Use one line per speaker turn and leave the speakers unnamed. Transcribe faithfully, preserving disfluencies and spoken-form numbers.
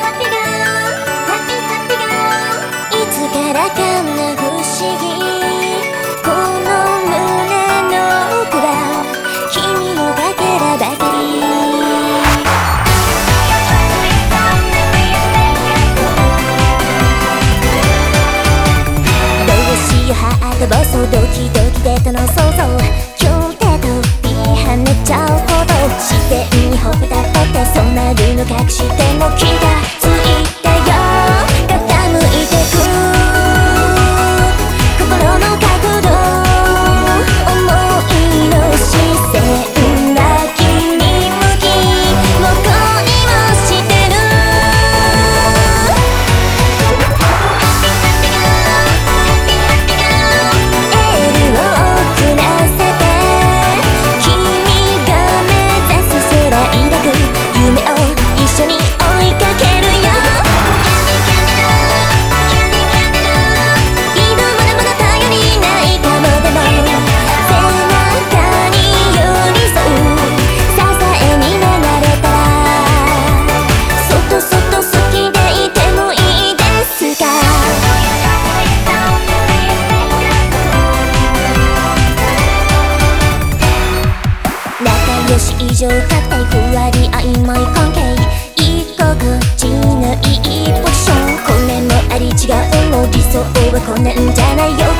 暴走ドキドキでとの想像キュンって飛び跳ねちゃうほど自然にほっぺたぽってそうなるの隠しても気がついたよ傾いてく心の角度思いの視線は君向きもう恋をしてる以上硬いふわり曖昧関係居心地のいいポジションこれもあり違うも理想はこんなんじゃないよ